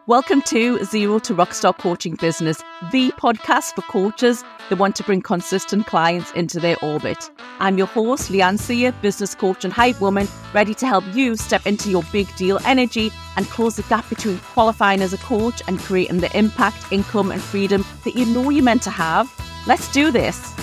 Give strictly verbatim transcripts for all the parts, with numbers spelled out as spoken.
Welcome to Zero to Rockstar Coaching Business, the podcast for coaches that want to bring consistent clients into their orbit. I'm your host, Leanne Sear, business coach and hype woman, ready to help you step into your big deal energy and close the gap between qualifying as a coach and creating the impact, income and freedom that you know you're meant to have. Let's do this.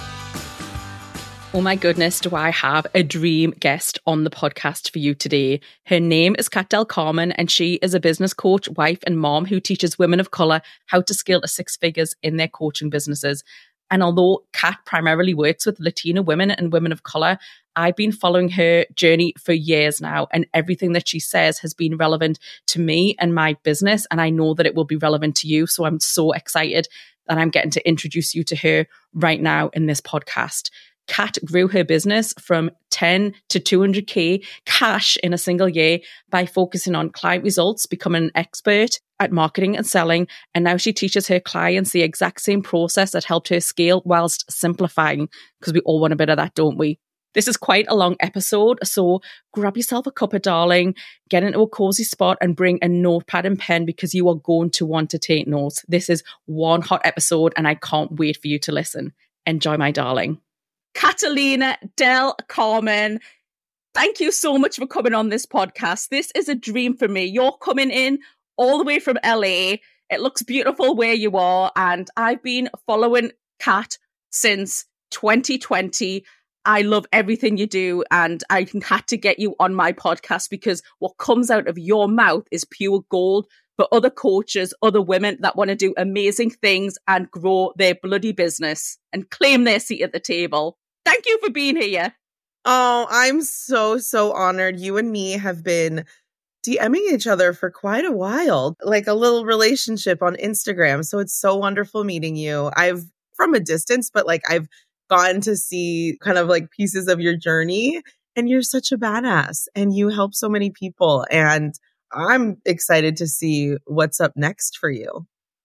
Oh my goodness, do I have a dream guest on the podcast for you today. Her name is Kat Del Carmen, and she is a business coach, wife and mom who teaches women of colour how to scale to six figures in their coaching businesses. And although Kat primarily works with Latina women and women of colour, I've been following her journey for years now, and everything that she says has been relevant to me and my business, and I know that it will be relevant to you. So I'm so excited that I'm getting to introduce you to her right now in this podcast. Kat grew her business from ten to two hundred K cash in a single year by focusing on client results, becoming an expert at marketing and selling. And now she teaches her clients the exact same process that helped her scale whilst simplifying, because we all want a bit of that, don't we? This is quite a long episode, so grab yourself a cuppa, darling, get into a cozy spot and bring a notepad and pen because you are going to want to take notes. This is one hot episode and I can't wait for you to listen. Enjoy, my darling. Catalina Del Carmen, thank you so much for coming on this podcast. This is a dream for me. You're coming in all the way from L A. It looks beautiful where you are, and I've been following Kat since twenty twenty. I love everything you do, and I had to get you on my podcast because what comes out of your mouth is pure gold for other coaches, other women that want to do amazing things and grow their bloody business and claim their seat at the table. Thank you for being here. Oh, I'm so, so honored. You and me have been DMing each other for quite a while, like a little relationship on Instagram. So it's so wonderful meeting you. I've from a distance, but like I've gotten to see kind of like pieces of your journey, and you're such a badass and you help so many people. And I'm excited to see what's up next for you.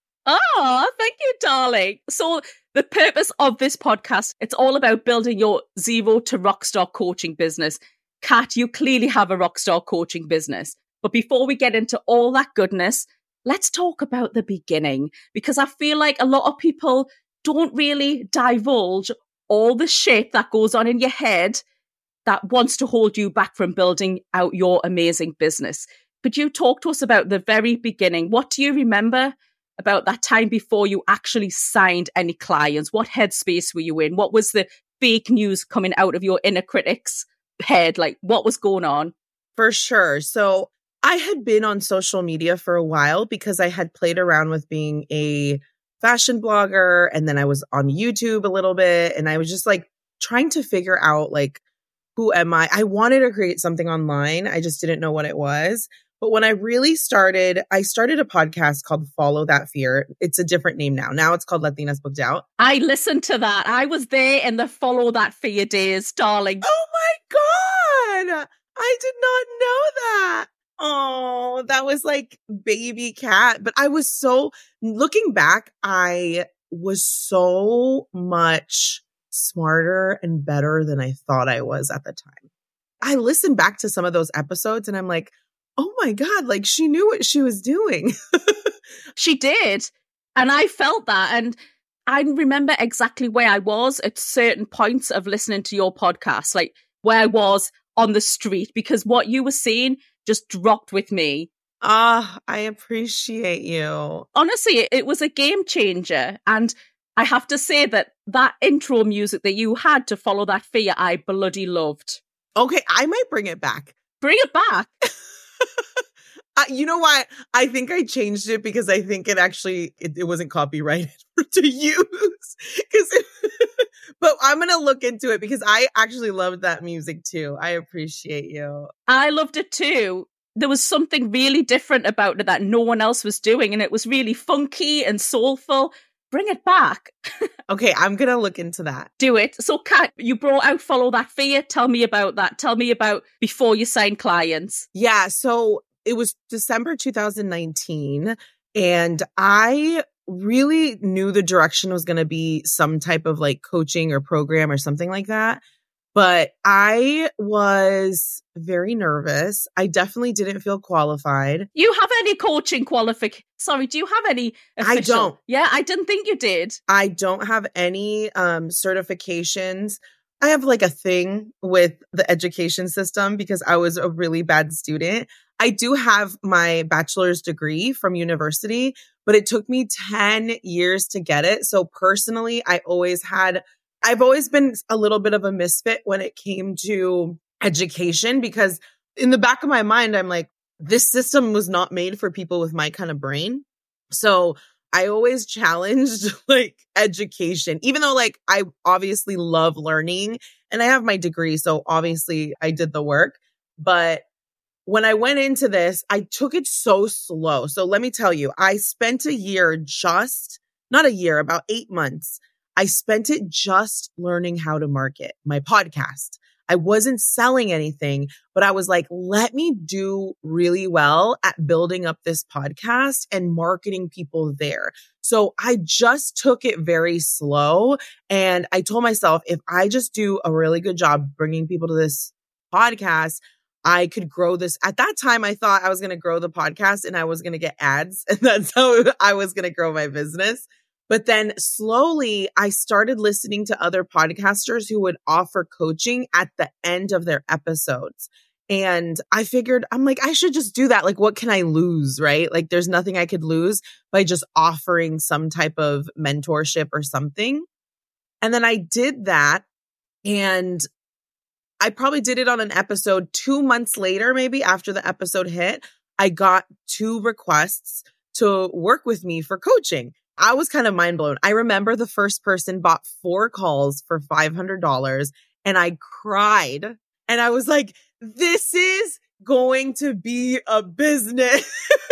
Oh, thank you, darling. So the purpose of this podcast, it's all about building your zero to rockstar coaching business. Kat, you clearly have a rockstar coaching business. But before we get into all that goodness, let's talk about the beginning, because I feel like a lot of people don't really divulge all the shit that goes on in your head that wants to hold you back from building out your amazing business. Could you talk to us about the very beginning? What do you remember about that time before you actually signed any clients? What headspace were you in? What was the fake news coming out of your inner critic's head? Like, what was going on? For sure. So I had been on social media for a while because I had played around with being a fashion blogger, and then I was on YouTube a little bit, and I was just like trying to figure out like, who am I? I wanted to create something online. I just didn't know what it was. But when I really started, I started a podcast called Follow That Fear. It's a different name now. Now it's called Latinas Booked Out. I listened to that. I was there in the Follow That Fear days, darling. Oh my God. I did not know that. Oh, that was like baby Kat. But I was so, looking back, I was so much smarter and better than I thought I was at the time. I listened back to some of those episodes and I'm like, oh my God, like she knew what she was doing. She did. And I felt that. And I remember exactly where I was at certain points of listening to your podcast, like where I was on the street, because what you were saying just dropped with me. Ah, I appreciate you. Honestly, it, it was a game changer. And I have to say that that intro music that you had to Follow That Fear, I bloody loved. Okay, I might bring it back. Bring it back. Uh, you know why? I think I changed it because I think it actually, it, it wasn't copyrighted to use. Because, but I'm going to look into it because I actually loved that music too. I appreciate you. I loved it too. There was something really different about it that no one else was doing. And it was really funky and soulful. Bring it back. Okay, I'm going to look into that. Do it. So, Kat, you brought out Follow That Fear. Tell me about that. Tell me about before you signed clients. Yeah, so it was December two thousand nineteen, and I really knew the direction was going to be some type of like coaching or program or something like that. But I was very nervous. I definitely didn't feel qualified. You have any coaching qualification? Sorry, do you have any official? I don't. Yeah, I didn't think you did. I don't have any um, certifications. I have like a thing with the education system because I was a really bad student. I do have my bachelor's degree from university, but it took me ten years to get it. So personally, I always had I've always been a little bit of a misfit when it came to education because in the back of my mind, I'm like, this system was not made for people with my kind of brain. So I always challenged like education, even though like I obviously love learning and I have my degree. So obviously I did the work. But when I went into this, I took it so slow. So let me tell you, I spent a year just, not a year, about eight months. I spent it just learning how to market my podcast. I wasn't selling anything, but I was like, let me do really well at building up this podcast and marketing people there. So I just took it very slow. And I told myself, if I just do a really good job bringing people to this podcast, I could grow this. At that time, I thought I was going to grow the podcast and I was going to get ads. And that's how I was going to grow my business. But then slowly I started listening to other podcasters who would offer coaching at the end of their episodes. And I figured, I'm like, I should just do that. Like, what can I lose, right? Like, there's nothing I could lose by just offering some type of mentorship or something. And then I did that. And I probably did it on an episode two months later, maybe after the episode hit, I got two requests to work with me for coaching. I was kind of mind blown. I remember the first person bought four calls for five hundred dollars and I cried and I was like, this is going to be a business.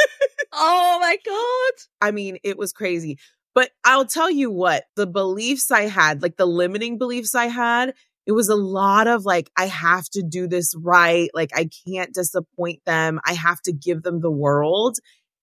Oh my God. I mean, it was crazy. But I'll tell you what, the beliefs I had, like the limiting beliefs I had, it was a lot of like, I have to do this right. Like, I can't disappoint them. I have to give them the world.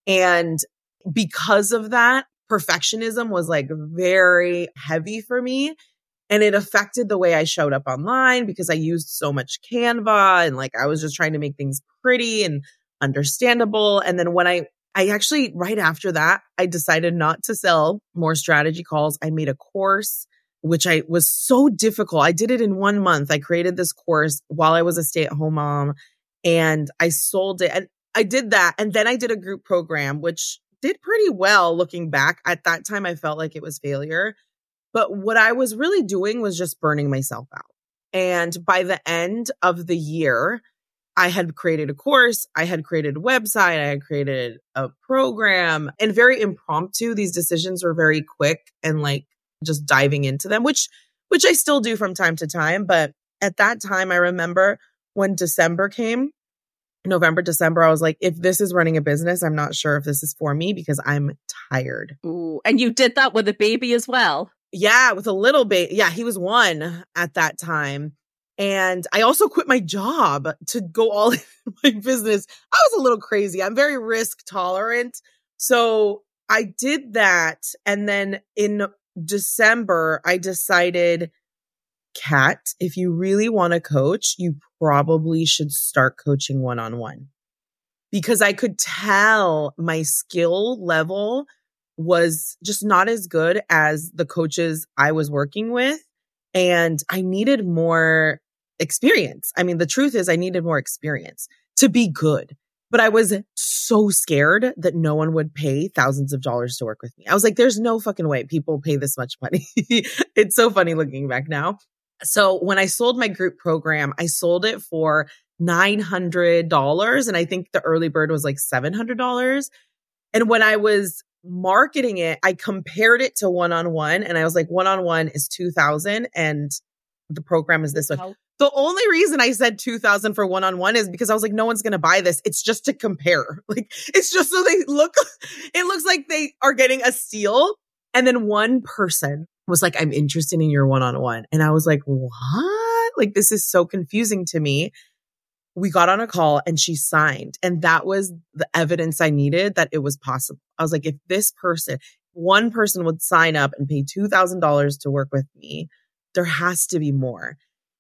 And because of that, perfectionism was like very heavy for me. And it affected the way I showed up online because I used so much Canva and like I was just trying to make things pretty and understandable. And then when I, I actually, right after that, I decided not to sell more strategy calls. I made a course, which I was so difficult. I did it in one month. I created this course while I was a stay-at-home mom and I sold it. And I did that. And then I did a group program, which did pretty well looking back. At that time, I felt like it was failure. But what I was really doing was just burning myself out. And by the end of the year, I had created a course, I had created a website, I had created a program, and very impromptu. These decisions were very quick and like just diving into them, which which I still do from time to time. But at that time, I remember when December came, November, December, I was like, if this is running a business, I'm not sure if this is for me because I'm tired. Ooh, and you did that with a baby as well? Yeah, with a little baby. Yeah, he was one at that time. And I also quit my job to go all in my business. I was a little crazy. I'm very risk tolerant. So I did that. And then in December, I decided, Kat, if you really want to coach, you probably should start coaching one-on-one. Because I could tell my skill level was just not as good as the coaches I was working with. And I needed more experience. I mean, the truth is I needed more experience to be good. But I was so scared that no one would pay thousands of dollars to work with me. I was like, there's no fucking way people pay this much money. It's so funny looking back now. So when I sold my group program, I sold it for nine hundred dollars. And I think the early bird was like seven hundred dollars. And when I was marketing it, I compared it to one-on-one and I was like, one-on-one is two thousand and the program is this one. Wow. The only reason I said two thousand for one-on-one is because I was like, no one's going to buy this. It's just to compare. Like, it's just so they look, it looks like they are getting a steal. And then one person was like, I'm interested in your one-on-one. And I was like, what? Like, this is so confusing to me. We got on a call and she signed. And that was the evidence I needed that it was possible. I was like, if this person, one person would sign up and pay two thousand dollars to work with me, there has to be more.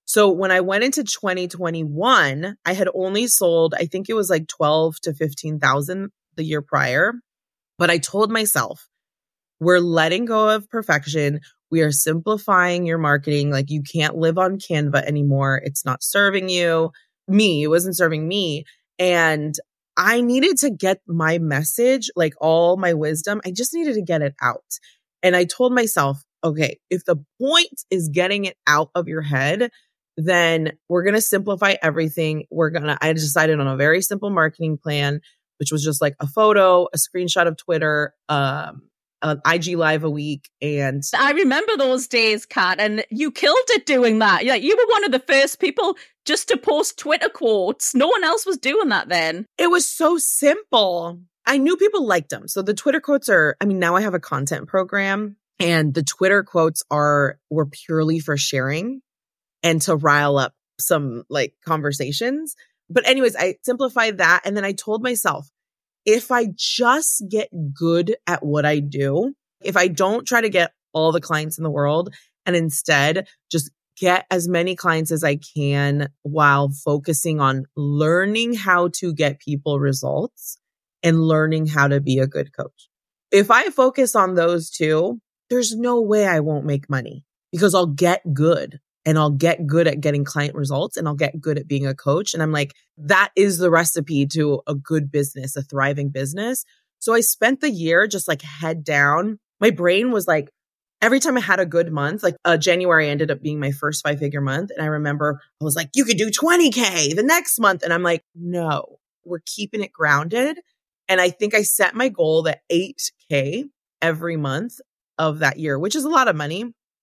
So when I went into twenty twenty-one, I had only sold, I think it was like twelve to fifteen thousand the year prior. But I told myself, we're letting go of perfection. We are simplifying your marketing. Like you can't live on Canva anymore. It's not serving you. Me, it wasn't serving me. And I needed to get my message, like all my wisdom. I just needed to get it out. And I told myself, okay, if the point is getting it out of your head, then we're going to simplify everything. We're going to, I decided on a very simple marketing plan, which was just like a photo, a screenshot of Twitter, um, an I G live a week. And I remember those days, Kat, and you killed it doing that. Like, you were one of the first people just to post Twitter quotes. No one else was doing that then. It was so simple. I knew people liked them. So the Twitter quotes are, I mean, now I have a content program and the Twitter quotes are, were purely for sharing and to rile up some like conversations. But anyways, I simplified that. And then I told myself, if I just get good at what I do, if I don't try to get all the clients in the world and instead just get as many clients as I can while focusing on learning how to get people results and learning how to be a good coach. If I focus on those two, there's no way I won't make money because I'll get good. And I'll get good at getting client results and I'll get good at being a coach. And I'm like, that is the recipe to a good business, a thriving business. So I spent the year just like head down. My brain was like, every time I had a good month, like uh, January ended up being my first five figure month. And I remember I was like, you could do twenty K the next month. And I'm like, no, we're keeping it grounded. And I think I set my goal at eight K every month of that year, which is a lot of money.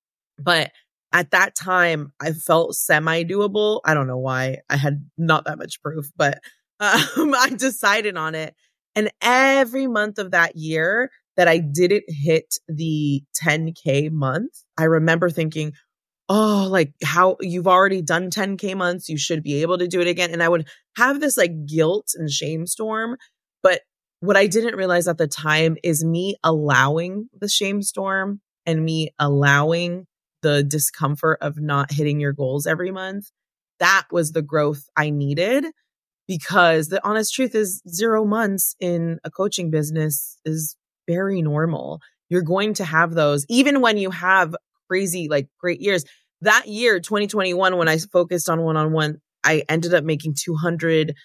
But at that time, I felt semi-doable. I don't know why. I had not that much proof, but um, I decided on it. And every month of that year that I didn't hit the ten K month, I remember thinking, oh, like how you've already done ten K months. You should be able to do it again. And I would have this like guilt and shame storm. But what I didn't realize at the time is me allowing the shame storm and me allowing the discomfort of not hitting your goals every month. That was the growth I needed because the honest truth is zero months in a coaching business is very normal. You're going to have those even when you have crazy, like great years. That year, twenty twenty-one, when I focused on one-on-one, I ended up making two hundred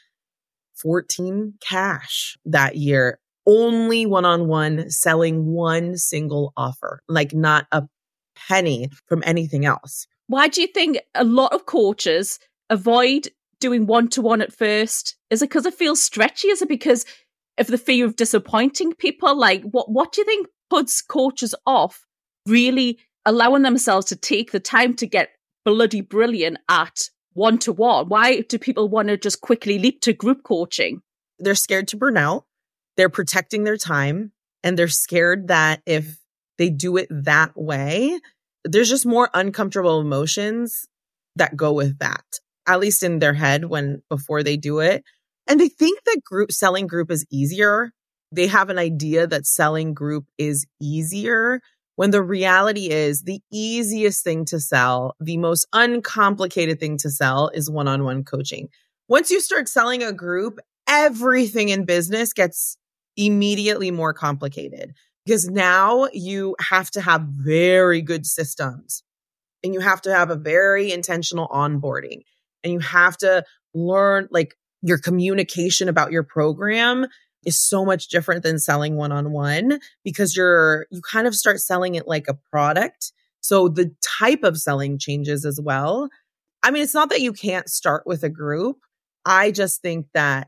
fourteen cash that year, only one-on-one selling one single offer, like not a penny from anything else. Why do you think a lot of coaches avoid doing one-to-one at first? Is it because it feels stretchy? Is it because of the fear of disappointing people? Like, what, what do you think puts coaches off really allowing themselves to take the time to get bloody brilliant at one-to-one? Why do people want to just quickly leap to group coaching? They're scared to burn out. They're protecting their time. And they're scared that if they do it that way, there's just more uncomfortable emotions that go with that, at least in their head when before they do it. And they think that group selling group is easier. They have an idea that selling group is easier when the reality is the easiest thing to sell, the most uncomplicated thing to sell is one-on-one coaching. Once you start selling a group, everything in business gets immediately more complicated. Because now you have to have very good systems and you have to have a very intentional onboarding and you have to learn like your communication about your program is so much different than selling one-on-one because you're, you kind of start selling it like a product. So the type of selling changes as well. I mean, it's not that you can't start with a group. I just think that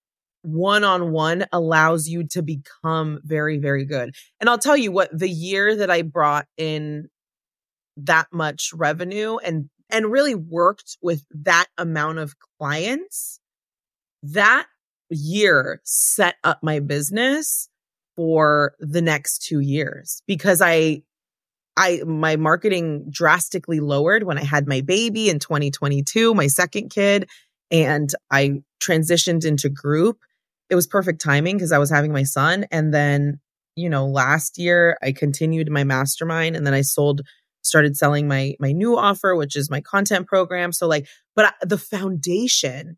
one-on-one allows you to become very, very good. And I'll tell you what, the year that I brought in that much revenue and, and really worked with that amount of clients, that year set up my business for the next two years because I, I, my marketing drastically lowered when I had my baby in twenty twenty-two, my second kid, and I transitioned into group. It was perfect timing because I was having my son. And then, you know, last year I continued my mastermind and then I sold started selling my my new offer, which is my content program. So like, but I, the foundation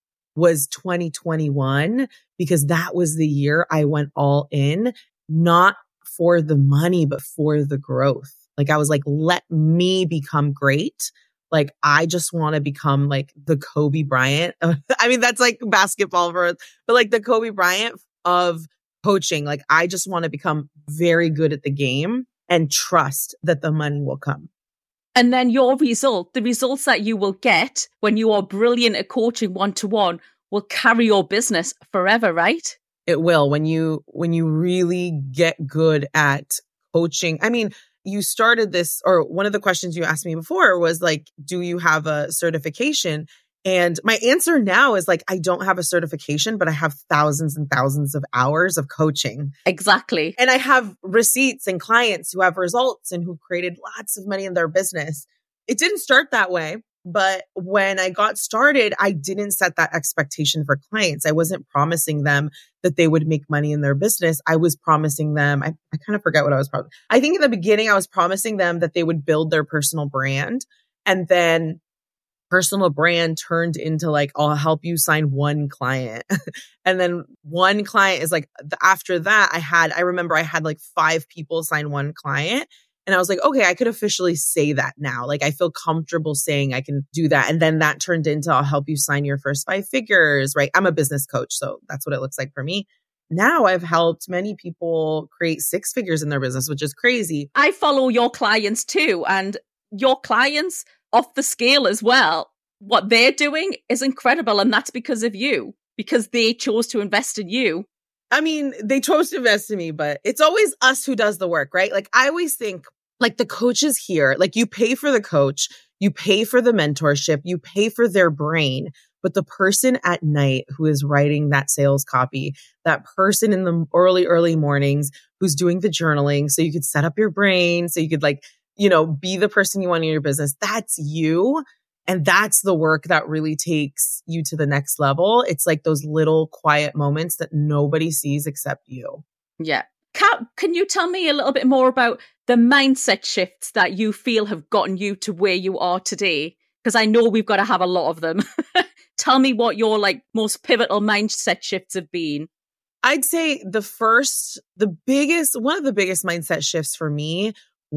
was twenty twenty-one because that was the year I went all in, not for the money, but for the growth. Like I was like, let me become great. Like, I just want to become like the Kobe Bryant. I mean, that's like basketball for us, but like the Kobe Bryant of coaching. Like, I just want to become very good at the game and trust that the money will come. And then your result, the results that you will get when you are brilliant at coaching one-to-one will carry your business forever, right? It will. When you, when you really get good at coaching. I mean, you started this, or one of the questions you asked me before was like, do you have a certification? And my answer now is like, I don't have a certification, but I have thousands and thousands of hours of coaching. Exactly. And I have receipts and clients who have results and who created lots of money in their business. It didn't start that way. But when I got started, I didn't set that expectation for clients. I wasn't promising them that they would make money in their business. I was promising them, I, I kind of forget what I was promising. I think in the beginning, I was promising them that they would build their personal brand. And then personal brand turned into like, I'll help you sign one client. And then one client is like, after that, I had, I remember I had like five people sign one client. And I was like, okay, I could officially say that now. Like, I feel comfortable saying I can do that. And then that turned into, I'll help you sign your first five figures, right? I'm a business coach. So that's what it looks like for me. Now I've helped many people create six figures in their business, which is crazy. I follow your clients too. And your clients off the scale as well. What they're doing is incredible. And that's because of you, because they chose to invest in you. I mean, they chose to invest in me, but it's always us who does the work, right? Like, I always think like the coach is here, like you pay for the coach, you pay for the mentorship, you pay for their brain, but the person at night who is writing that sales copy, that person in the early, early mornings who's doing the journaling, so you could set up your brain, so you could like, you know, be the person you want in your business. That's you. And that's the work that really takes you to the next level. It's like those little quiet moments that nobody sees except you. Yeah. Kat, can you tell me a little bit more about the mindset shifts that you feel have gotten you to where you are today? Because I know we've got to have a lot of them. Tell me what your like most pivotal mindset shifts have been. I'd say the first, the biggest, one of the biggest mindset shifts for me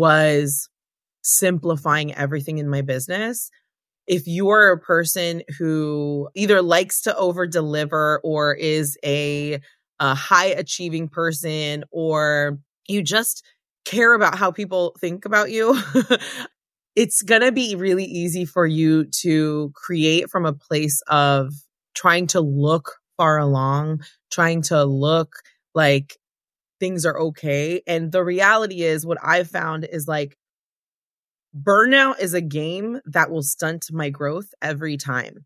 was simplifying everything in my business. If you are a person who either likes to over deliver or is a, a high achieving person, or you just care about how people think about you, it's going to be really easy for you to create from a place of trying to look far along, trying to look like things are okay. And the reality is, what I've found is like, burnout is a game that will stunt my growth every time.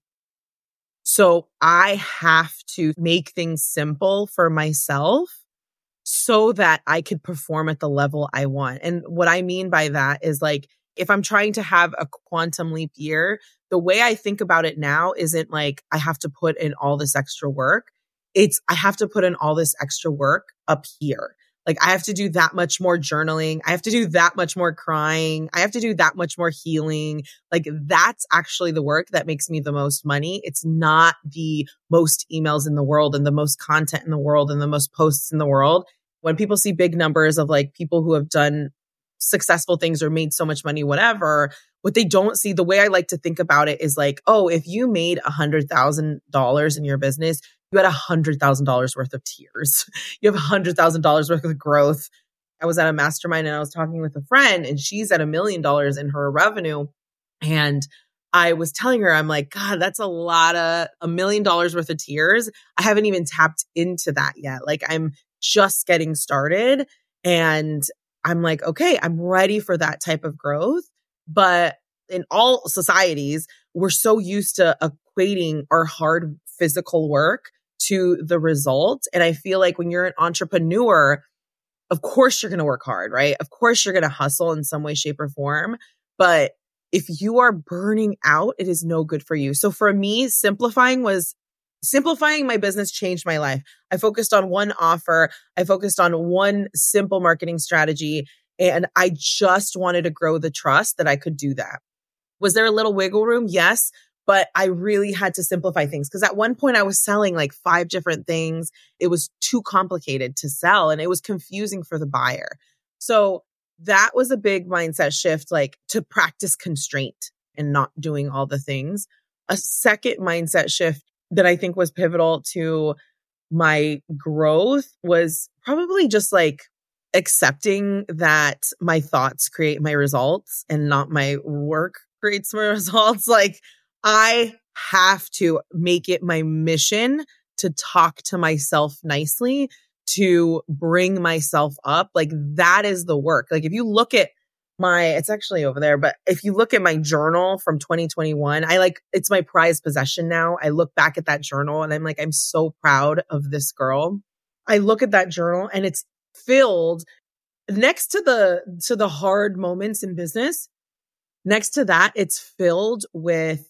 So I have to make things simple for myself so that I could perform at the level I want. And what I mean by that is like, if I'm trying to have a quantum leap year, the way I think about it now isn't like I have to put in all this extra work. It's I have to put in all this extra work up here. Like, I have to do that much more journaling. I have to do that much more crying. I have to do that much more healing. Like, that's actually the work that makes me the most money. It's not the most emails in the world and the most content in the world and the most posts in the world. When people see big numbers of like people who have done successful things or made so much money, whatever, what they don't see, the way I like to think about it is like, oh, if you made a hundred thousand dollars in your business, you had a hundred thousand dollars worth of tears. You have a hundred thousand dollars worth of growth. I was at a mastermind and I was talking with a friend and she's at a million dollars in her revenue. And I was telling her, I'm like, God, that's a lot of a million dollars worth of tears. I haven't even tapped into that yet. Like, I'm just getting started and I'm like, okay, I'm ready for that type of growth. But in all societies, we're so used to equating our hard physical work to the result. And I feel like when you're an entrepreneur, of course you're going to work hard, right? Of course you're going to hustle in some way, shape, or form. But if you are burning out, it is no good for you. So for me, simplifying was simplifying my business changed my life. I focused on one offer. I focused on one simple marketing strategy. And I just wanted to grow the trust that I could do that. Was there a little wiggle room? Yes. But I really had to simplify things because at one point I was selling like five different things. It was too complicated to sell and it was confusing for the buyer. So that was a big mindset shift, like to practice constraint and not doing all the things. A second mindset shift that I think was pivotal to my growth was probably just like accepting that my thoughts create my results and not my work creates my results. Like, I have to make it my mission to talk to myself nicely, to bring myself up. Like that is the work. Like if you look at my, it's actually over there, but if you look at my journal from twenty twenty-one, I like, it's my prized possession now. I look back at that journal and I'm like, I'm so proud of this girl. I look at that journal and it's filled next to the, to the hard moments in business. Next to that, it's filled with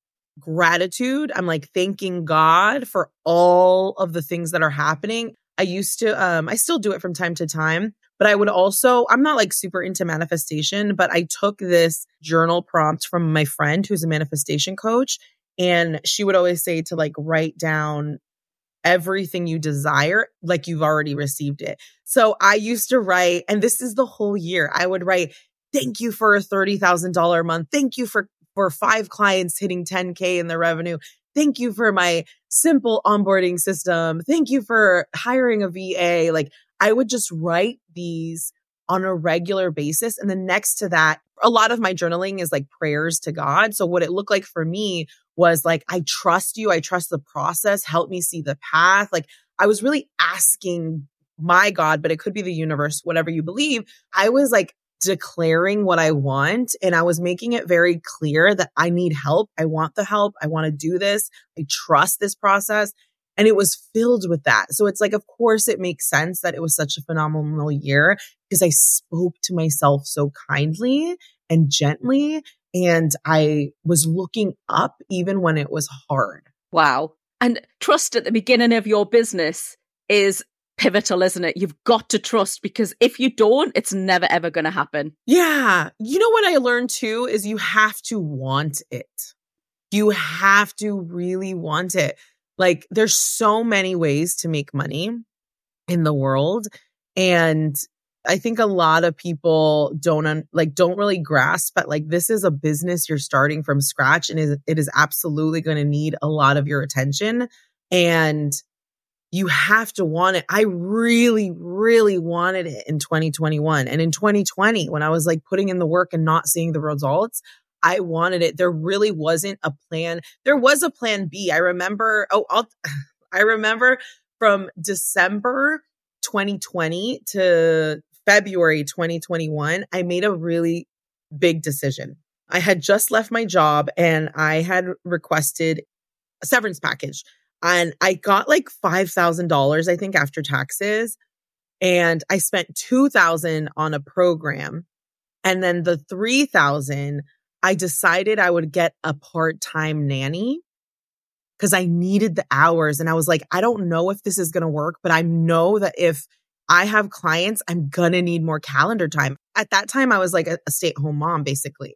gratitude. I'm like thanking God for all of the things that are happening. I used to, um, I still do it from time to time, but I would also, I'm not like super into manifestation, but I took this journal prompt from my friend who's a manifestation coach. And she would always say to like write down everything you desire, like you've already received it. So I used to write, and this is the whole year, I would write, thank you for a thirty thousand dollars a month. Thank you for for five clients hitting ten K in their revenue. Thank you for my simple onboarding system. Thank you for hiring a V A. Like I would just write these on a regular basis. And then next to that, a lot of my journaling is like prayers to God. So what it looked like for me was like, I trust you. I trust the process. Help me see the path. Like I was really asking my God, but it could be the universe, whatever you believe. I was like, declaring what I want. And I was making it very clear that I need help. I want the help. I want to do this. I trust this process. And it was filled with that. So it's like, of course, it makes sense that it was such a phenomenal year because I spoke to myself so kindly and gently. And I was looking up even when it was hard. Wow. And trust at the beginning of your business is pivotal, isn't it? You've got to trust because if you don't, it's never, ever going to happen. Yeah. You know what I learned too is you have to want it. You have to really want it. Like there's so many ways to make money in the world. And I think a lot of people don't un- like, don't really grasp, but like this is a business you're starting from scratch and is, it is absolutely going to need a lot of your attention. And you have to want it. I really, really wanted it in twenty twenty-one. And in twenty twenty, when I was like putting in the work and not seeing the results, I wanted it. There really wasn't a plan. There was a plan B. I remember, oh, I'll, I remember from December twenty twenty to February twenty twenty-one, I made a really big decision. I had just left my job and I had requested a severance package. And I got like five thousand dollars, I think, after taxes. And I spent two thousand dollars on a program. And then the three thousand dollars, I decided I would get a part-time nanny because I needed the hours. And I was like, I don't know if this is going to work, but I know that if I have clients, I'm going to need more calendar time. At that time, I was like a, a stay-at-home mom, basically.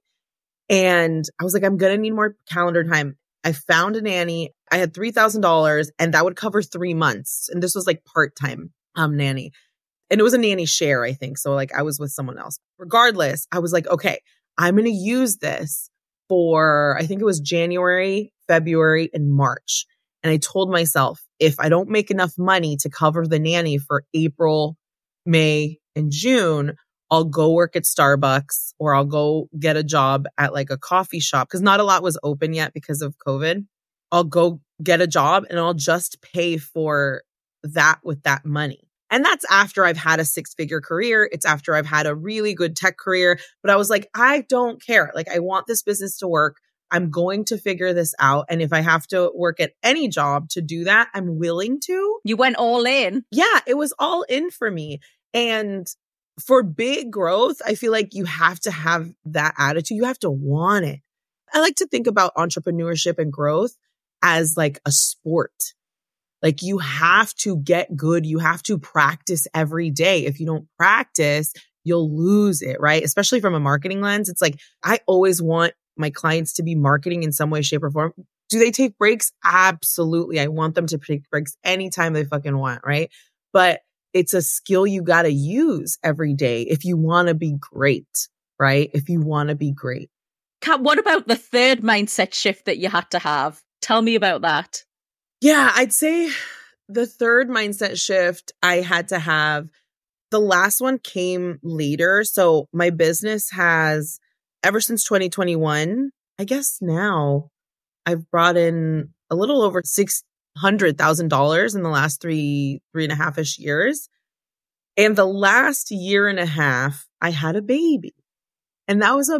And I was like, I'm going to need more calendar time. I found a nanny. I had three thousand dollars and that would cover three months. And this was like part-time um, nanny. And it was a nanny share, I think. So like I was with someone else. Regardless, I was like, okay, I'm going to use this for, I think it was January, February, and March. And I told myself, if I don't make enough money to cover the nanny for April, May, and June, I'll go work at Starbucks or I'll go get a job at like a coffee shop because not a lot was open yet because of COVID. I'll go get a job and I'll just pay for that with that money. And that's after I've had a six-figure career. It's after I've had a really good tech career. But I was like, I don't care. Like, I want this business to work. I'm going to figure this out. And if I have to work at any job to do that, I'm willing to. You went all in. Yeah, it was all in for me. And for big growth, I feel like you have to have that attitude. You have to want it. I like to think about entrepreneurship and growth as like a sport. Like you have to get good. You have to practice every day. If you don't practice, you'll lose it, right? Especially from a marketing lens. It's like, I always want my clients to be marketing in some way, shape, or form. Do they take breaks? Absolutely. I want them to take breaks anytime they fucking want, right? But it's a skill you got to use every day if you want to be great, right? If you want to be great. Kat, what about the third mindset shift that you had to have? Tell me about that. Yeah, I'd say the third mindset shift I had to have, the last one came later. So my business has, ever since twenty twenty-one, I guess now, I've brought in a little over six hundred thousand dollars in the last three, three and a half-ish years. And the last year and a half, I had a baby. And that was a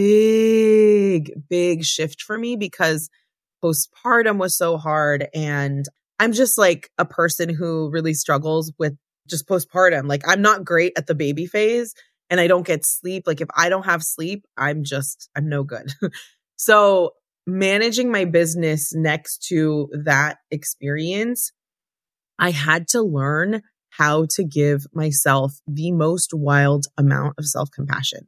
big, big shift for me because postpartum was so hard. And I'm just like a person who really struggles with just postpartum. Like, I'm not great at the baby phase and I don't get sleep. Like, if I don't have sleep, I'm just, I'm no good. So managing my business next to that experience, I had to learn how to give myself the most wild amount of self-compassion.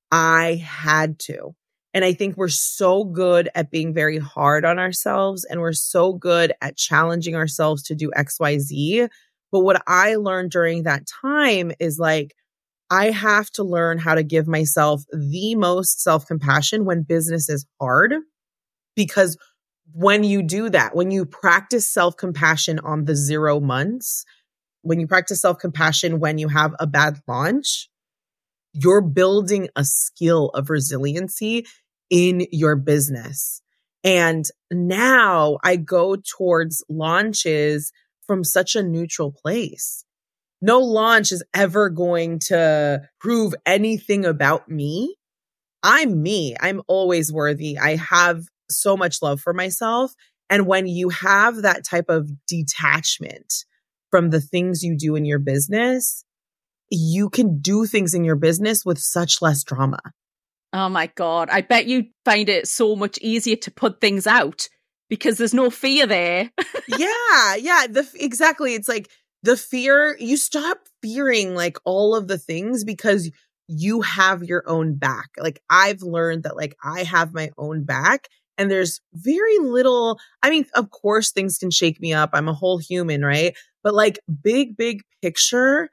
I had to. And I think we're so good at being very hard on ourselves and we're so good at challenging ourselves to do X, Y, Z. But what I learned during that time is like, I have to learn how to give myself the most self-compassion when business is hard. Because when you do that, when you practice self-compassion on the zero months, when you practice self-compassion when you have a bad launch, you're building a skill of resiliency in your business. And now I go towards launches from such a neutral place. No launch is ever going to prove anything about me. I'm me. I'm always worthy. I have so much love for myself. And when you have that type of detachment from the things you do in your business, you can do things in your business with such less drama. Oh my God. I bet you find it so much easier to put things out because there's no fear there. yeah. Yeah. The, exactly. It's like the fear, you stop fearing like all of the things because you have your own back. Like I've learned that like I have my own back and there's very little, I mean, of course things can shake me up. I'm a whole human, right? But like big, big picture,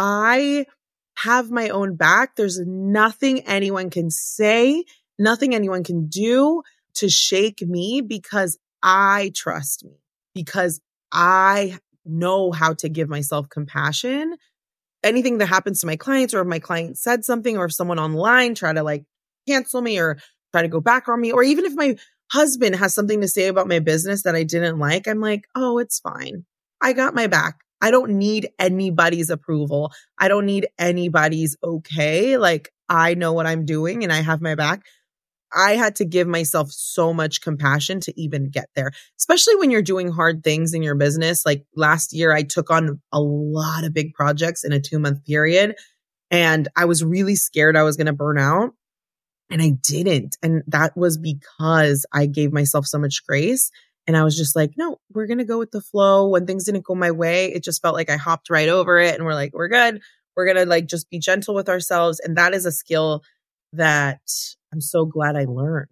I have my own back. There's nothing anyone can say, nothing anyone can do to shake me because I trust me, because I know how to give myself compassion. Anything that happens to my clients, or if my client said something, or if someone online try to like cancel me or try to go back on me, or even if my husband has something to say about my business that I didn't like, I'm like, oh, it's fine. I got my back. I don't need anybody's approval. I don't need anybody's okay. Like I know what I'm doing and I have my back. I had to give myself so much compassion to even get there, especially when you're doing hard things in your business. Like last year, I took on a lot of big projects in a two month period and I was really scared I was going to burn out and I didn't. And that was because I gave myself so much grace. And I was just like, no, we're going to go with the flow. When things didn't go my way, it just felt like I hopped right over it. And we're like, we're good. We're going to like just be gentle with ourselves. And that is a skill that I'm so glad I learned.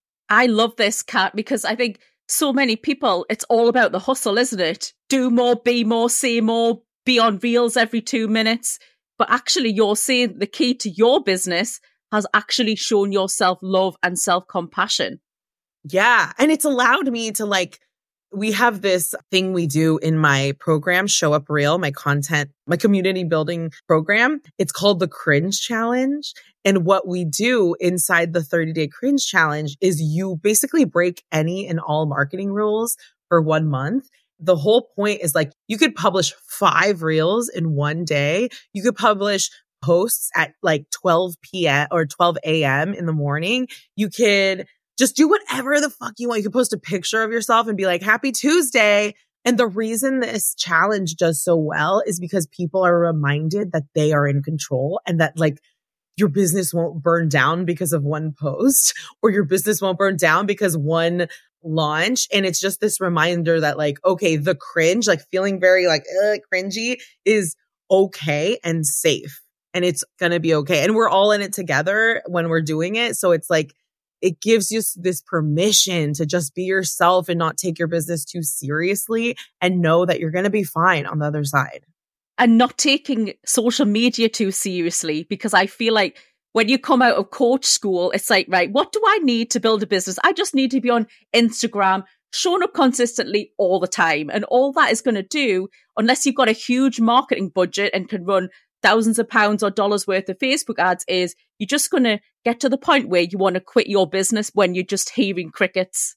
I love this, Kat, because I think so many people, it's all about the hustle, isn't it? Do more, be more, say more, be on reels every two minutes. But actually, you're saying the key to your business has actually shown yourself love and self-compassion. Yeah. And it's allowed me to like, we have this thing we do in my program, Show Up Real, my content, my community building program. It's called the Cringe Challenge. And what we do inside the thirty day Cringe Challenge is you basically break any and all marketing rules for one month. The whole point is like, you could publish five reels in one day. You could publish posts at like twelve p.m. or twelve a.m. in the morning. You could just do whatever the fuck you want. You can post a picture of yourself and be like, happy Tuesday. And the reason this challenge does so well is because people are reminded that they are in control and that like your business won't burn down because of one post or your business won't burn down because one launch. And it's just this reminder that like, okay, the cringe, like feeling very like ugh, cringy is okay and safe. and it's going to be okay. And we're all in it together when we're doing it. So it's like, it gives you this permission to just be yourself and not take your business too seriously and know that you're going to be fine on the other side. And not taking social media too seriously, because I feel like when you come out of coach school, it's like, right, what do I need to build a business? I just need to be on Instagram, showing up consistently all the time. And all that is going to do, unless you've got a huge marketing budget and can run thousands of pounds or dollars worth of Facebook ads, is you're just going to get to the point where you want to quit your business when you're just hearing crickets.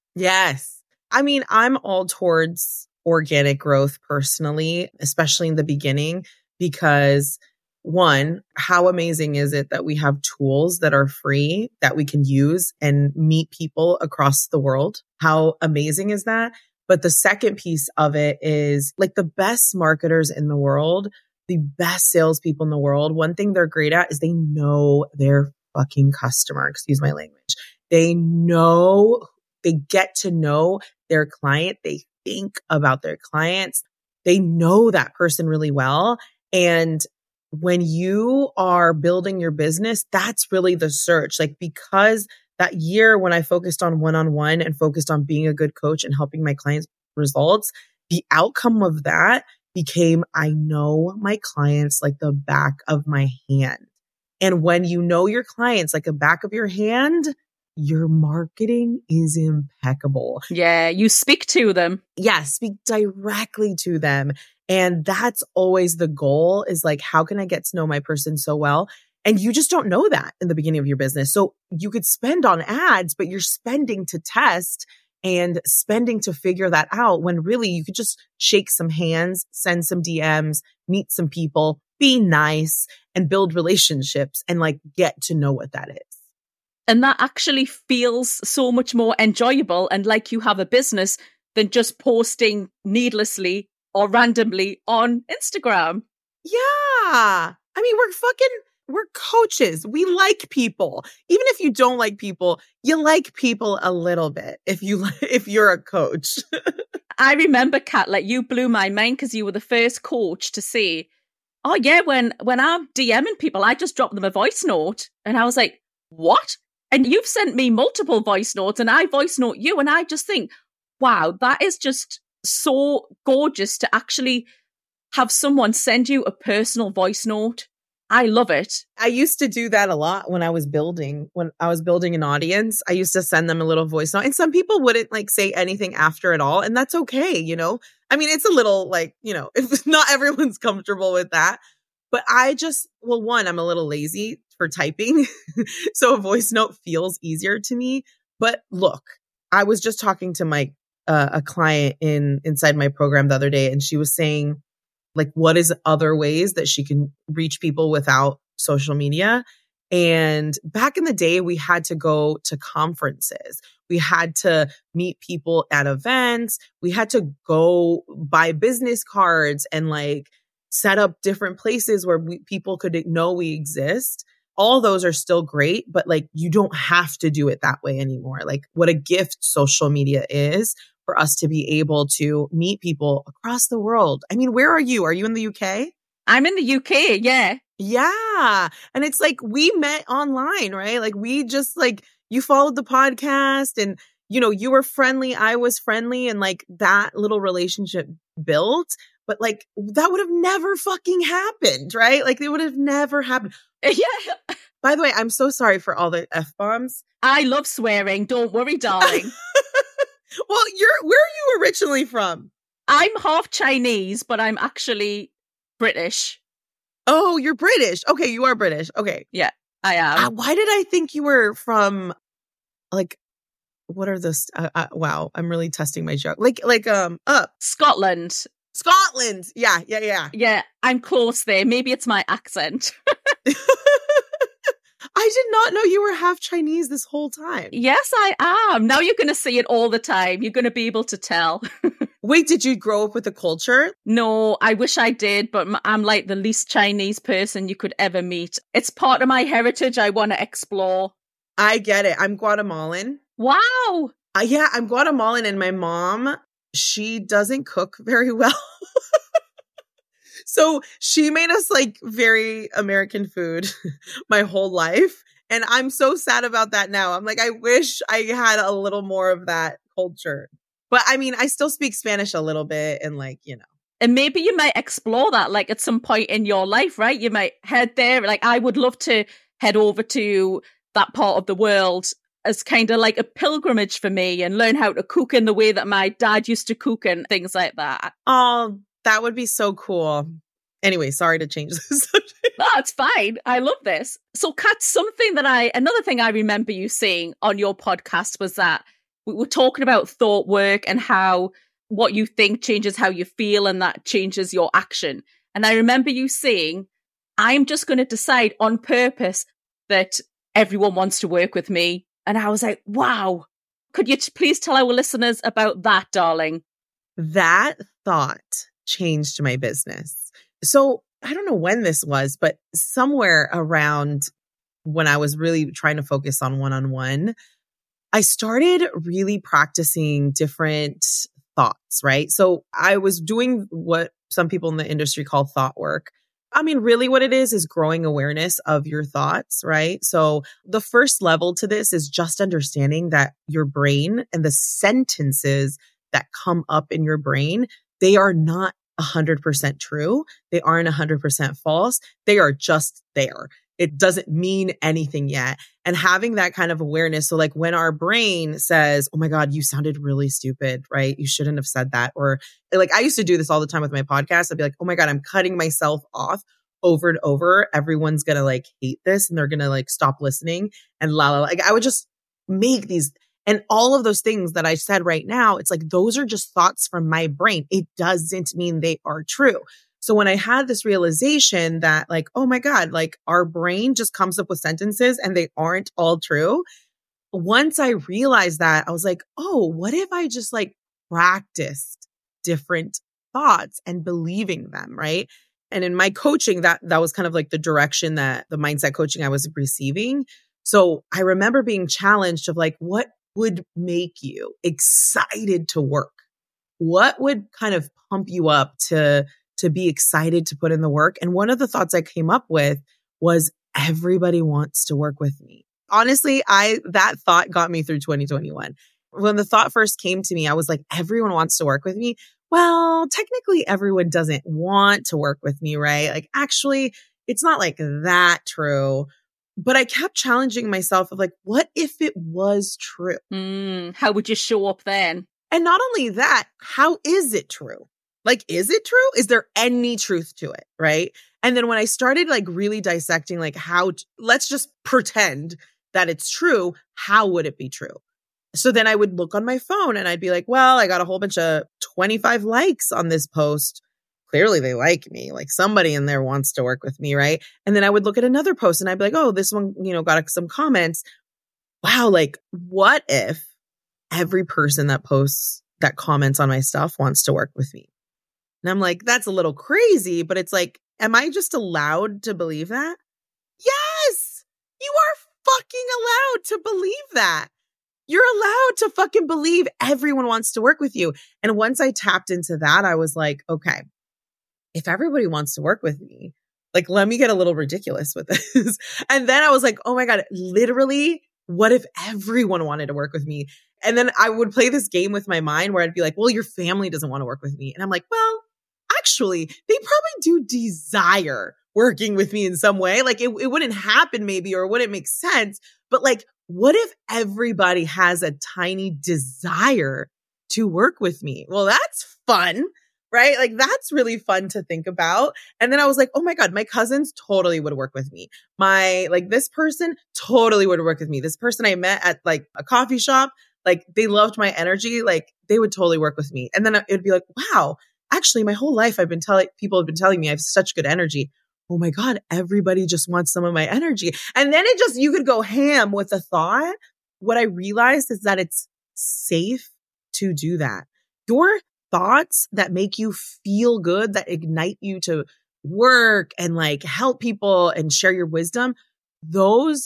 Yes. I mean, I'm all towards organic growth personally, especially in the beginning, because one, how amazing is it that we have tools that are free that we can use and meet people across the world? How amazing is that? But the second piece of it is, like, the best marketers in the world, the best salespeople in the world, one thing they're great at is they know their fucking customer. Excuse my language. They know, they get to know their client. They think about their clients. They know that person really well. And when you are building your business, that's really the search. Like, because that year when I focused on one-on-one and focused on being a good coach and helping my clients results, the outcome of that became, I know my clients like the back of my hand. And when you know your clients like the back of your hand, your marketing is impeccable. Yeah, you speak to them. Yeah, speak directly to them. And that's always the goal, is like, how can I get to know my person so well? And you just don't know that in the beginning of your business. So you could spend on ads, but you're spending to test and spending to figure that out, when really you could just shake some hands, send some D Ms, meet some people, be nice, and build relationships and like get to know what that is. And that actually feels so much more enjoyable and like you have a business than just posting needlessly or randomly on Instagram. Yeah. I mean, we're fucking, we're coaches. We like people. Even if you don't like people, you like people a little bit if you, if you're a coach. I remember, Kat, like, you blew my mind because you were the first coach to say, oh yeah, when, when I'm DMing people, I just drop them a voice note. And I was like, what? And you've sent me multiple voice notes and I voice note you. And I just think, wow, that is just so gorgeous to actually have someone send you a personal voice note. I love it. I used to do that a lot when I was building, when I was building an audience. I used to send them a little voice note, and some people wouldn't like say anything after at all. And that's okay. You know, I mean, it's a little like, you know, if not everyone's comfortable with that, but I just, well, one, I'm a little lazy for typing. So a voice note feels easier to me. But look, I was just talking to my, uh, a client in, inside my program the other day, and she was saying, like, what is other ways that she can reach people without social media? And back in the day, we had to go to conferences. We had to meet people at events. We had to go buy business cards and like set up different places where we, people could know we exist. All those are still great, but like, you don't have to do it that way anymore. Like, what a gift social media is for us to be able to meet people across the world. I mean, where are you? Are you in the U K? I'm in the U K, yeah. Yeah. And it's like, we met online, right? Like, we just like, you followed the podcast and, you know, you were friendly, I was friendly, and like that little relationship built. But like, that would have never fucking happened, right? Like, it would have never happened. Yeah. By the way, I'm so sorry for all the F-bombs. I love swearing. Don't worry, darling. Well, you're, where are you originally from? I'm half Chinese, but I'm actually British. Oh, you're British. Okay, you are British. Okay. Yeah, I am. Uh, why did I think you were from, like, what are those? Uh, uh, wow, I'm really testing my joke. Like, like, um, up. Scotland. Scotland. Yeah, yeah, yeah. Yeah, I'm close there. Maybe it's my accent. I did not know you were half Chinese this whole time. Yes, I am. Now you're going to see it all the time. You're going to be able to tell. Wait, did you grow up with the culture? No, I wish I did, but I'm like the least Chinese person you could ever meet. It's part of my heritage I want to explore. I get it. I'm Guatemalan. Wow. Uh, yeah, I'm Guatemalan, and my mom, she doesn't cook very well. So she made us like very American food my whole life. And I'm so sad about that now. I'm like, I wish I had a little more of that culture. But I mean, I still speak Spanish a little bit and like, you know. And maybe you might explore that like at some point in your life, right? You might head there. Like I would love to head over to that part of the world as kind of like a pilgrimage for me and learn how to cook in the way that my dad used to cook and things like that. Oh, that would be so cool. Anyway, sorry to change the subject. No, it's fine. I love this. So, Kat, something that I, another thing I remember you saying on your podcast was that we were talking about thought work and how what you think changes how you feel and that changes your action. And I remember you saying, I'm just going to decide on purpose that everyone wants to work with me. And I was like, wow. Could you t- please tell our listeners about that, darling? That thought changed my business. So I don't know when this was, but somewhere around when I was really trying to focus on one-on-one, I started really practicing different thoughts, right? So I was doing what some people in the industry call thought work. I mean, really what it is, is growing awareness of your thoughts, right? So the first level to this is just understanding that your brain and the sentences that come up in your brain, they are not one hundred percent true. They aren't one hundred percent false. They are just there. It doesn't mean anything yet. And having that kind of awareness. So like when our brain says, oh my God, you sounded really stupid, right? You shouldn't have said that. Or like I used to do this all the time with my podcast. I'd be like, oh my God, I'm cutting myself off over and over. Everyone's going to like hate this and they're going to like stop listening and la la la. Like I would just make these. And all of those things that I said right now, it's like, those are just thoughts from my brain. It doesn't mean they are true. So when I had this realization that like, oh my God, like our brain just comes up with sentences and they aren't all true. Once I realized that, I was like, oh, what if I just like practiced different thoughts and believing them, right? And in my coaching, that that was kind of like the direction that the mindset coaching I was receiving. So I remember being challenged of like, what would make you excited to work? What would kind of pump you up to, to be excited to put in the work? And one of the thoughts I came up with was everybody wants to work with me. Honestly, I, that thought got me through twenty twenty-one. When the thought first came to me, I was like, everyone wants to work with me. Well, technically everyone doesn't want to work with me, right? Like actually, it's not like that true. But I kept challenging myself of like, what if it was true? Mm, how would you show up then? And not only that, how is it true? Like, is it true? Is there any truth to it? Right. And then when I started like really dissecting, like how, t- let's just pretend that it's true. How would it be true? So then I would look on my phone and I'd be like, well, I got a whole bunch of twenty-five likes on this post. Clearly they like me. Like somebody in there wants to work with me, right? And then I would look at another post and I'd be like, oh, this one, you know, got some comments. Wow, like what if every person that posts, that comments on my stuff wants to work with me? And I'm like, that's a little crazy, but it's like, am I just allowed to believe that? Yes, you are fucking allowed to believe that. You're allowed to fucking believe everyone wants to work with you. And once I tapped into that, I was like, okay, if everybody wants to work with me, like, let me get a little ridiculous with this. And then I was like, oh my God, literally, what if everyone wanted to work with me? And then I would play this game with my mind where I'd be like, well, your family doesn't want to work with me. And I'm like, well, actually, they probably do desire working with me in some way. Like it, it wouldn't happen maybe, or it wouldn't make sense. But like, what if everybody has a tiny desire to work with me? Well, that's fun. Right? Like that's really fun to think about. And then I was like, oh my God, my cousins totally would work with me. My, like this person totally would work with me. This person I met at like a coffee shop, like they loved my energy. Like they would totally work with me. And then it'd be like, wow, actually my whole life I've been telling, people have been telling me I have such good energy. Oh my God, everybody just wants some of my energy. And then it just, you could go ham with a thought. What I realized is that it's safe to do that. Your thoughts that make you feel good, that ignite you to work and like help people and share your wisdom, those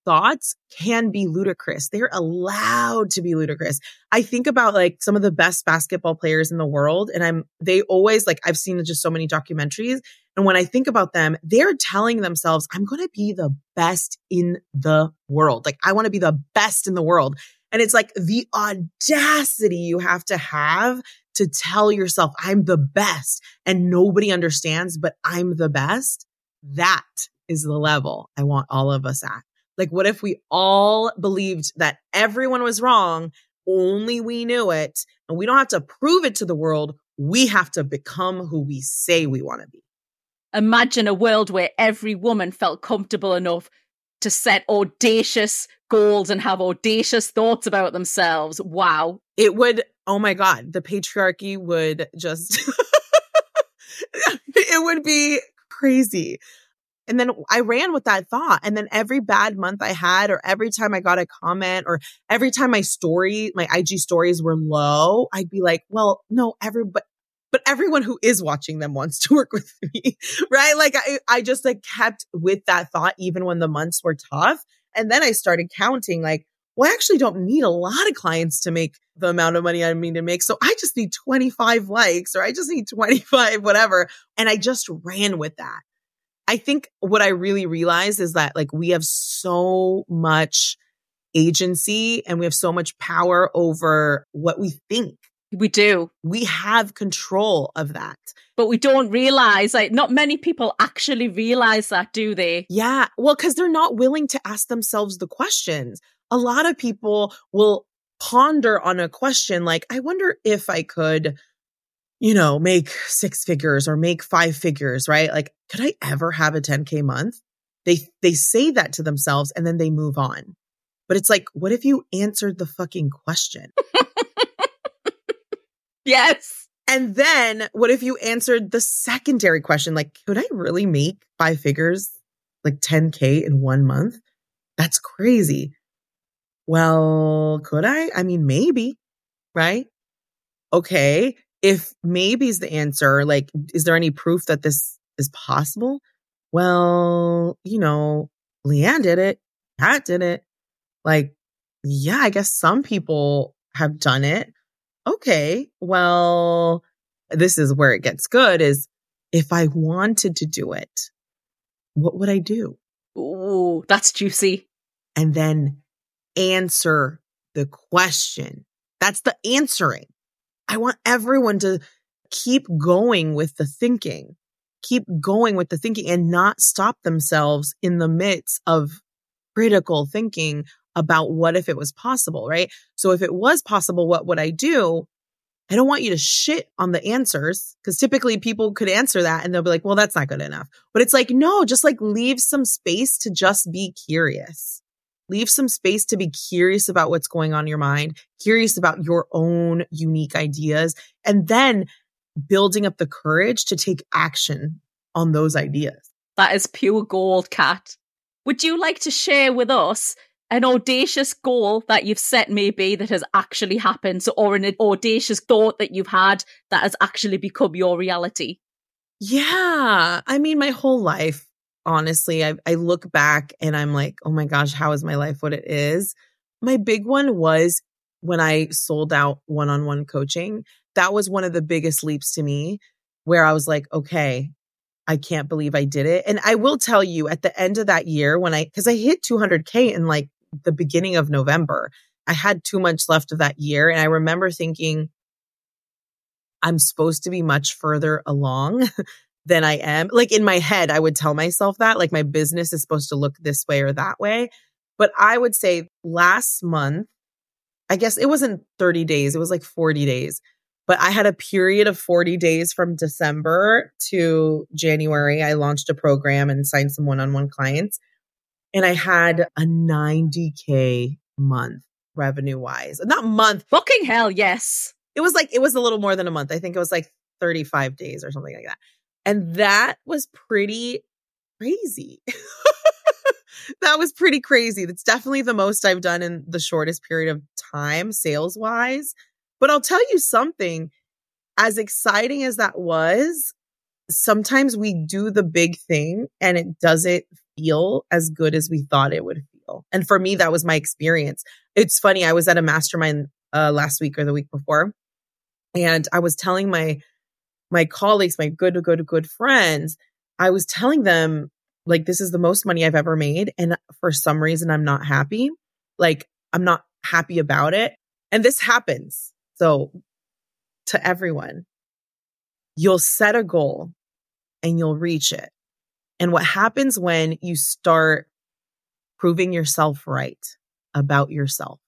thoughts can be ludicrous. They're allowed to be ludicrous. I think about like some of the best basketball players in the world, and I'm, they always like, I've seen just so many documentaries. And when I think about them, they're telling themselves, I'm going to be the best in the world. Like, I want to be the best in the world. And it's like the audacity you have to have to tell yourself, I'm the best, and nobody understands, but I'm the best. That is the level I want all of us at. Like, what if we all believed that everyone was wrong, only we knew it, and we don't have to prove it to the world. We have to become who we say we want to be. Imagine a world where every woman felt comfortable enough to set audacious goals and have audacious thoughts about themselves. Wow. It would, oh my God, the patriarchy would just, it would be crazy. And then I ran with that thought. And then every bad month I had, or every time I got a comment, or every time my story, my I G stories were low, I'd be like, well, no, everybody, but everyone who is watching them wants to work with me, right? Like I, I just like kept with that thought, even when the months were tough. And then I started counting like, well, I actually don't need a lot of clients to make the amount of money I need to make. So I just need twenty-five likes, or I just need twenty-five, whatever. And I just ran with that. I think what I really realized is that like we have so much agency and we have so much power over what we think. We do. We have control of that. But we don't realize, like, not many people actually realize that, do they? Yeah. Well, because they're not willing to ask themselves the questions. A lot of people will ponder on a question like, I wonder if I could, you know, make six figures or make five figures, right? Like, could I ever have a ten K month? They, they say that to themselves and then they move on. But it's like, what if you answered the fucking question? Yes. And then what if you answered the secondary question? Like, could I really make five figures, like ten K in one month? That's crazy. Well, could I? I mean, maybe, right? Okay. If maybe is the answer, like, is there any proof that this is possible? Well, you know, Leanne did it. Pat did it. Like, yeah, I guess some people have done it. Okay, well, this is where it gets good is if I wanted to do it, what would I do? Ooh, that's juicy. And then answer the question. That's the answering. I want everyone to keep going with the thinking, keep going with the thinking and not stop themselves in the midst of critical thinking about what if it was possible, right? So if it was possible, what would I do? I don't want you to shit on the answers because typically people could answer that and they'll be like, well, that's not good enough. But it's like, no, just like leave some space to just be curious. Leave some space to be curious about what's going on in your mind, curious about your own unique ideas, and then building up the courage to take action on those ideas. That is pure gold, Kat. Would you like to share with us an audacious goal that you've set maybe that has actually happened, so, or an audacious thought that you've had that has actually become your reality? Yeah. I mean, my whole life, honestly, I, I look back and I'm like, oh my gosh, how is my life what it is? My big one was when I sold out one-on-one coaching. That was one of the biggest leaps to me where I was like, okay, I can't believe I did it. And I will tell you at the end of that year when I, cause I hit two hundred K in like the beginning of November, I had two months left of that year. And I remember thinking, I'm supposed to be much further along than I am. Like in my head, I would tell myself that like my business is supposed to look this way or that way. But I would say last month, I guess it wasn't thirty days. It was like forty days. But I had a period of forty days from December to January. I launched a program and signed some one-on-one clients. And I had a ninety K month revenue wise. Not month. Fucking hell, yes. It was like, it was a little more than a month. I think it was like thirty-five days or something like that. And that was pretty crazy. That was pretty crazy. That's definitely the most I've done in the shortest period of time, sales wise. But I'll tell you something, as exciting as that was, sometimes we do the big thing and it doesn't feel as good as we thought it would feel. feel. And for me, that was my experience. It's funny. I was at a mastermind uh, last week or the week before, and I was telling my my colleagues, my good, good, good friends, I was telling them, like, this is the most money I've ever made. And for some reason, I'm not happy. Like, I'm not happy about it. And this happens. So to everyone, you'll set a goal and you'll reach it. And what happens when you start proving yourself right about yourself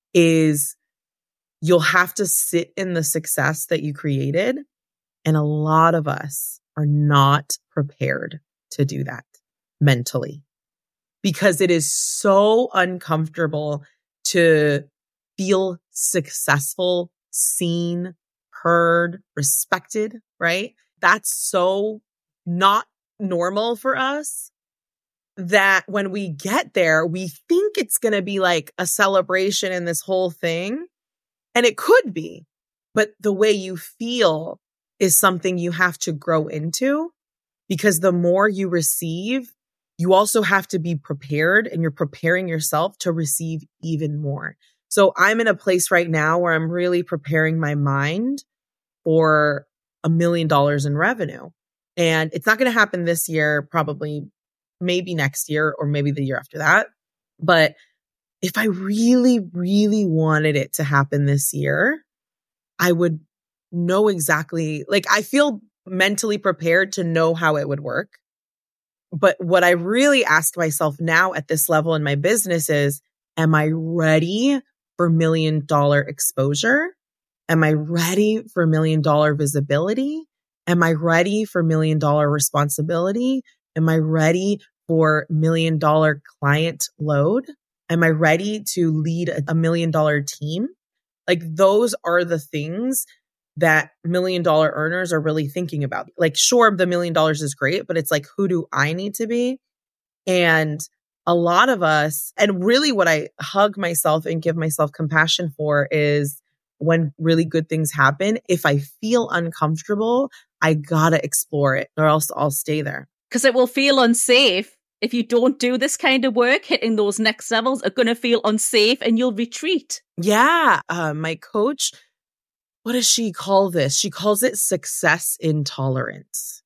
is you'll have to sit in the success that you created. And a lot of us are not prepared to do that mentally because it is so uncomfortable to feel successful, seen, heard, respected, right? That's so not normal for us that when we get there, we think it's going to be like a celebration in this whole thing. And it could be, but the way you feel is something you have to grow into, because the more you receive, you also have to be prepared, and you're preparing yourself to receive even more. So I'm in a place right now where I'm really preparing my mind for a million dollars in revenue. And it's not going to happen this year, probably maybe next year or maybe the year after that. But if I really, really wanted it to happen this year, I would know exactly, like, I feel mentally prepared to know how it would work. But what I really ask myself now at this level in my business is, am I ready for million dollar exposure? Am I ready for million dollar visibility? Am I ready for million dollar responsibility? Am I ready for million dollar client load? Am I ready to lead a million dollar team? Like, those are the things that million dollar earners are really thinking about. Like, sure, the million dollars is great, but it's like, who do I need to be? And a lot of us, and really what I hug myself and give myself compassion for is when really good things happen, if I feel uncomfortable, I gotta explore it or else I'll stay there. Because it will feel unsafe. If you don't do this kind of work, hitting those next levels are going to feel unsafe and you'll retreat. Yeah. Uh, my coach, what does she call this? She calls it success intolerance.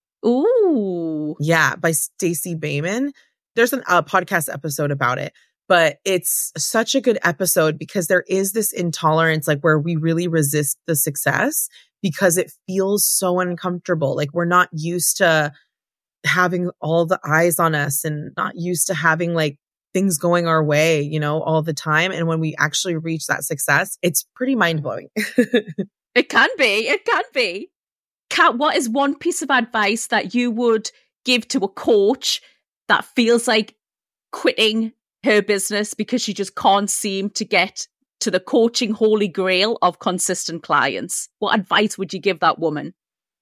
Ooh. Yeah, by Stacey Bayman. There's a uh, podcast episode about it, but it's such a good episode because there is this intolerance, like where we really resist the success because it feels so uncomfortable. Like, we're not used to having all the eyes on us and not used to having like things going our way, you know, all the time. And when we actually reach that success, it's pretty mind blowing. It can be. It can be. Kat, what is one piece of advice that you would give to a coach that feels like quitting her business because she just can't seem to get to the coaching holy grail of consistent clients? What advice would you give that woman?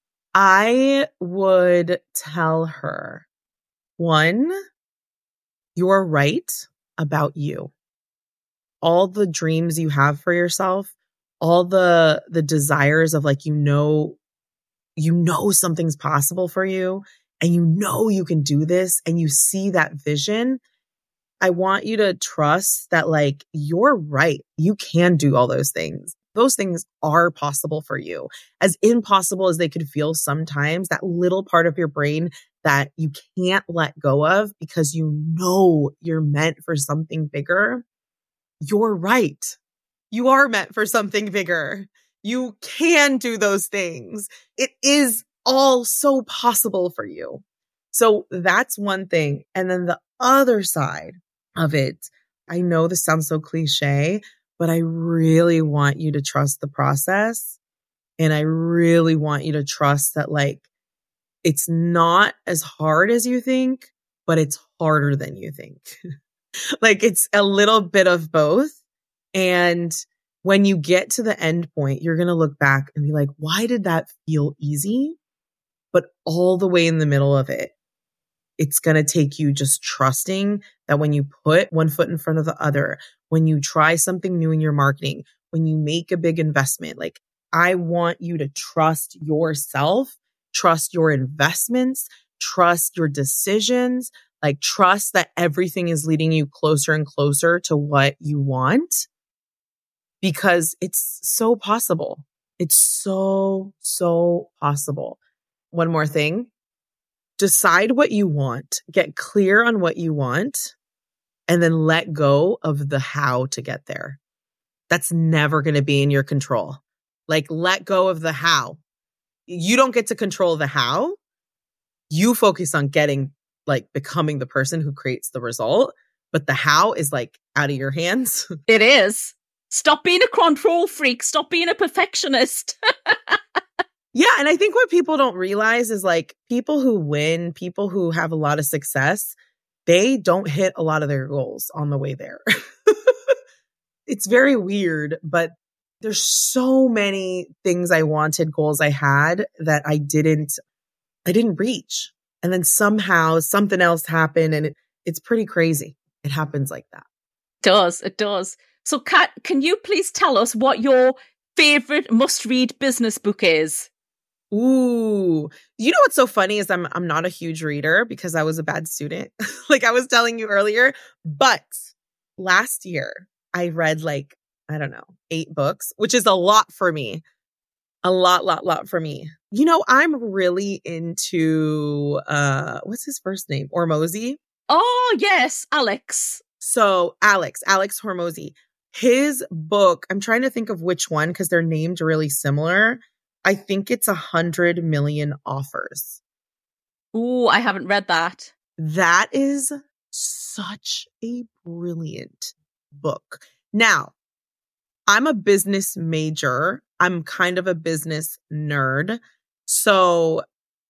I would tell her, one, you're right about you. All the dreams you have for yourself, all the the desires of like, you know, you know something's possible for you and you know you can do this and you see that vision. I want you to trust that like, you're right. You can do all those things. Those things are possible for you. As impossible as they could feel sometimes, that little part of your brain that you can't let go of because you know you're meant for something bigger. You're right. You are meant for something bigger. You can do those things. It is all so possible for you. So that's one thing. And then the other side of it, I know this sounds so cliche, but I really want you to trust the process. And I really want you to trust that like, it's not as hard as you think, but it's harder than you think. Like, it's a little bit of both. And when you get to the end point, you're going to look back and be like, why did that feel easy? But all the way in the middle of it, it's going to take you just trusting that when you put one foot in front of the other, when you try something new in your marketing, when you make a big investment, like, I want you to trust yourself, trust your investments, trust your decisions. Like, trust that everything is leading you closer and closer to what you want, because it's so possible. It's so, so possible. One more thing. Decide what you want. Get clear on what you want, and then let go of the how to get there. That's never going to be in your control. Like, let go of the how. You don't get to control the how. You focus on getting, like, becoming the person who creates the result. But the how is, like, out of your hands. It is. Stop being a control freak. Stop being a perfectionist. Yeah. And I think what people don't realize is, like, people who win, people who have a lot of success, they don't hit a lot of their goals on the way there. It's very weird, but there's so many things I wanted, goals I had that I didn't, I didn't reach. And then somehow something else happened, and it, it's pretty crazy. It happens like that. It does. It does. So, Kat, can you please tell us what your favorite must-read business book is? Ooh, you know what's so funny is I'm I'm not a huge reader because I was a bad student, like I was telling you earlier. But last year I read, like, I don't know, eight books, which is a lot for me. A lot, lot, lot for me. You know, I'm really into, uh, what's his first name? Hormozi. Oh, yes, Alex. So Alex, Alex Hormozi. His book, I'm trying to think of which one because they're named really similar. I think it's a hundred million offers. Ooh, I haven't read that. That is such a brilliant book. Now, I'm a business major. I'm kind of a business nerd. So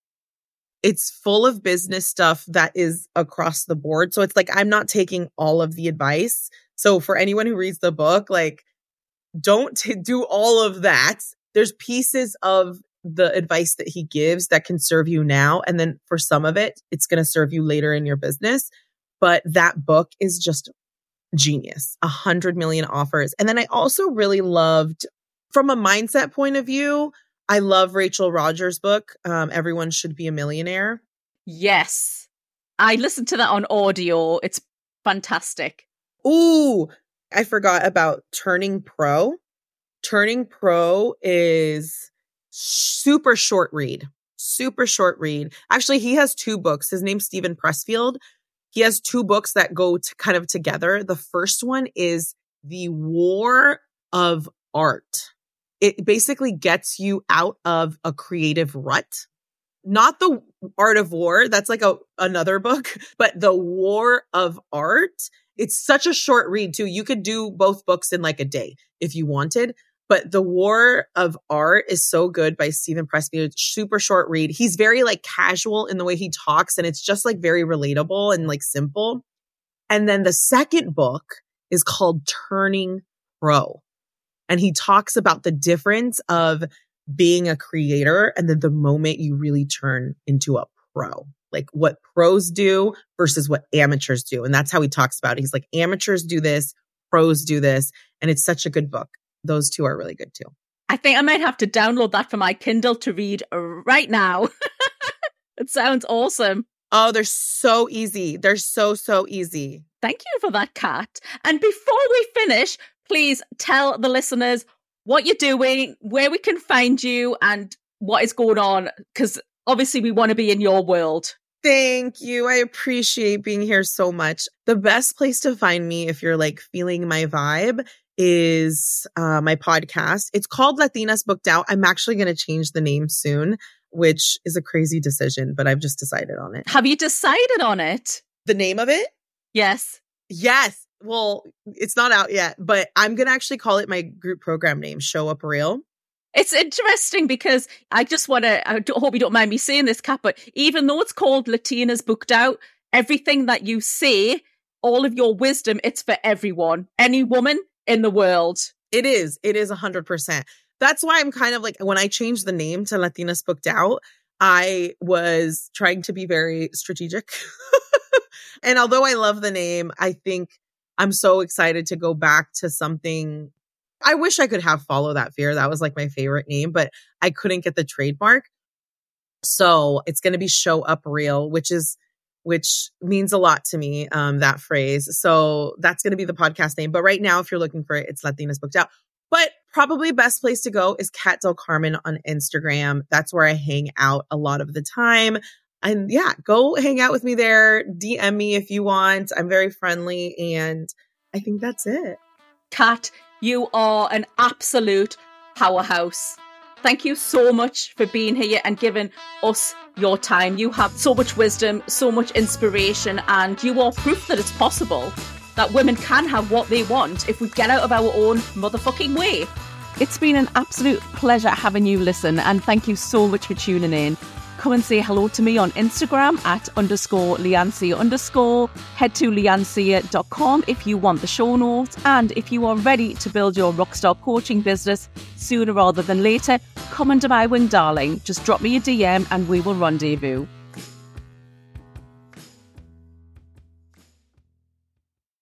it's full of business stuff that is across the board. So it's like, I'm not taking all of the advice. So for anyone who reads the book, like, don't t- do all of that. There's pieces of the advice that he gives that can serve you now. And then for some of it, it's going to serve you later in your business. But that book is just genius. A hundred million offers. And then I also really loved, from a mindset point of view, I love Rachel Rogers' book, um, Everyone Should Be a Millionaire. Yes. I listened to that on audio. It's fantastic. Ooh, I forgot about Turning Pro. Turning Pro is super short read, super short read. Actually, he has two books. His name's Stephen Pressfield. He has two books that go to kind of together. The first one is The War of Art. It basically gets you out of a creative rut. Not The Art of War. That's like a another book, but The War of Art. It's such a short read too. You could do both books in like a day if you wanted. But The War of Art is so good by Stephen Pressfield. Super short read. He's very like casual in the way he talks, and it's just like very relatable and like simple. And then the second book is called Turning Pro. And he talks about the difference of being a creator and then the moment you really turn into a pro, like what pros do versus what amateurs do. And that's how he talks about it. He's like, amateurs do this, pros do this. And it's such a good book. Those two are really good too. I think I might have to download that for my Kindle to read right now. It sounds awesome. Oh, they're so easy. They're so, so easy. Thank you for that, Kat. And before we finish, please tell the listeners what you're doing, where we can find you, and what is going on, because obviously we want to be in your world. Thank you. I appreciate being here so much. The best place to find me if you're like feeling my vibe is uh, my podcast. It's called Latinas Booked Out. I'm actually going to change the name soon, which is a crazy decision, but I've just decided on it. Have you decided on it? The name of it? Yes. Yes. Well, it's not out yet, but I'm going to actually call it my group program name, Show Up Real. It's interesting because I just want to, I hope you don't mind me saying this, Kat, but even though it's called Latinas Booked Out, everything that you say, all of your wisdom, it's for everyone, any woman in the world. It is. It is one hundred percent. That's why I'm kind of like, when I changed the name to Latinas Booked Out, I was trying to be very strategic. And although I love the name, I think I'm so excited to go back to something. I wish I could have Follow That Fear. That was like my favorite name, but I couldn't get the trademark. So it's going to be Show Up Real, which is which means a lot to me, um, that phrase. So that's going to be the podcast name. But right now, if you're looking for it, it's Latinas Booked Out. But probably best place to go is Kat Del Carmen on Instagram. That's where I hang out a lot of the time. And yeah, go hang out with me there. D M me if you want. I'm very friendly. And I think that's it. Kat, you are an absolute powerhouse. Thank you so much for being here and giving us your time. You have so much wisdom, so much inspiration, and you are proof that it's possible that women can have what they want if we get out of our own motherfucking way. It's been an absolute pleasure having you listen, and thank you so much for tuning in. Come and say hello to me on Instagram at underscore Leancia underscore. Head to leancia dot com if you want the show notes. And if you are ready to build your rockstar coaching business sooner rather than later, come under my wing, darling. Just drop me a D M and we will rendezvous.